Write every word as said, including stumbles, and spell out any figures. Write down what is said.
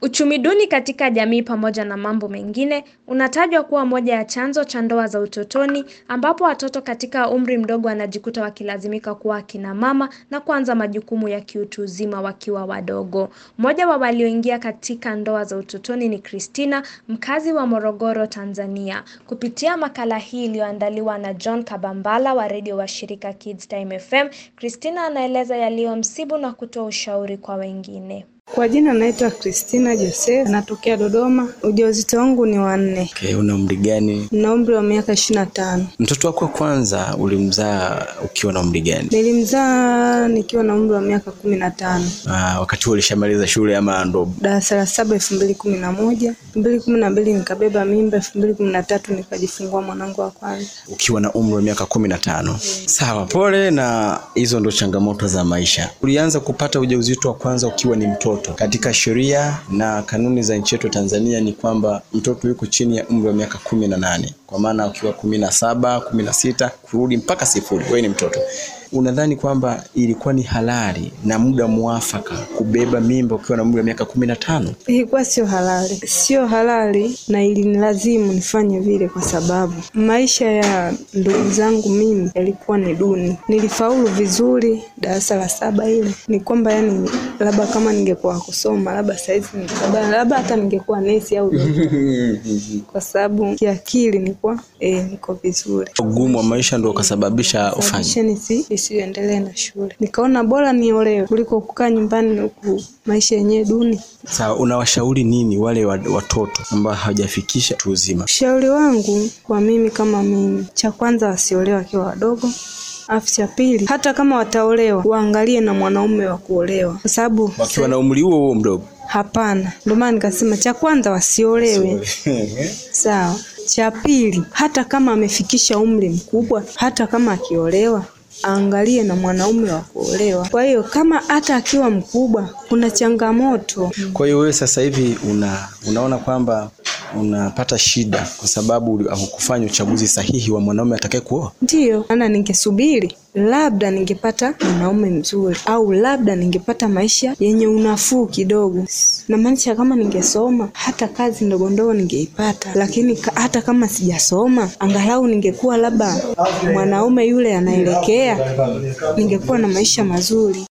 Uchumi duni katika jamii pamoja na mambo mengine unatajwa kuwa moja ya chanzo cha ndoa za utotoni, ambapo watoto katika umri mdogo wanajikuta wakilazimika kuwa akina mama na kuanza majukumu ya kiutu uzima wakiwa wadogo. Mmoja wa walioingia katika ndoa za utotoni ni Christina, mkazi wa Morogoro, Tanzania. Kupitia makala hii iliyoandaliwa na John Kabambala wa redio wa shirika Kids Time F M, Christina anaeleza yaliyomsibu na kutoa ushauri kwa wengine. Kwa jina naitwa Christina Joseph, natokea Dodoma. Ujauzito wangu ni wa nne. Okay, una umri gani? Na umri wa miaka ishirini na tano. Mtoto wako wa kwanza ulimzaa ukiwa na umri gani? Nilimzaa nikiwa na umri wa miaka kumi na tano. Ah, wakati huo ulishamaliza shule ama ndo? Darasa la saba elfu mbili kumi na moja. elfu mbili kumi na mbili nikabeba mimba, elfu mbili kumi na tatu nikajifungua mwanangu wa kwanza. Ukiwa na umri wa miaka kumi na tano. Hmm. Sawa, pole, na hizo ndo changamoto za maisha. Ulianza kupata ujauzito wa kwanza ukiwa ni mtoto. Katika sheria na kanuni za nchi yetu Tanzania ni kwamba mtoto yuko chini ya umri wa miaka kumi na nane. Kwa maana ukiwa kumi na saba, kumi na sita kurudi mpaka sifuri wewe ni mtoto. Unadhani kwamba ilikuwa ni halali na muda muafaka kubeba mimba ukiwa na umri wa miaka kumi na tano? Ilikuwa sio halali. Sio halali na ilinilazimu nifanye vile kwa sababu maisha ya ndugu zangu mimi yalikuwa ni duni. Nilifaulu vizuri darasa la saba ile. Ni kwamba yani labda kama ningekuwa kusoma labda saizi labda labda hata ningekuwa nesi au kwa sababu kiakili nilikuwa eh niko vizuri. Ugumu wa maisha ndio ukasababisha ufanye nisiendelee na shule. Nikaona bora niolewe kuliko kukaa nyumbani huku maisha yenyewe duni. Sawa, unawashauri nini wale watoto ambao hawajafikisha utu uzima? Ushauri wangu kwa mimi kama mimi, cha kwanza wasiolewe wakiwa wadogo. Afu cha pili, hata kama wataolewa waangalie na mwanaume wa kuolewa, kwa sababu wakiwa na umri huo huo mdogo. Hapana, ndio maana nikasema cha kwanza wasiolewe. Sawa. Cha pili, hata kama amefikisha umri mkubwa, hata kama akiolewa angalie na mwanaume wa kuolewa. Kwa hiyo kama hata akiwa mkubwa kuna changamoto. Kwa hiyo wewe sasa hivi una unaona kwamba unapata shida kwa sababu hukufanya uchaguzi sahihi wa mwanaume atakaye kuoa? Ndio, ana ningesubiri labda ningepata mwanaume mzuri, au labda ningepata maisha yenye unafuu kidogo. Na maanisha kama ningesoma hata kazi ndogo ndogo ningeipata, lakini ka, hata kama sijasoma angalau ningekuwa labda mwanaume yule anaelekea, ningekuwa na maisha mazuri.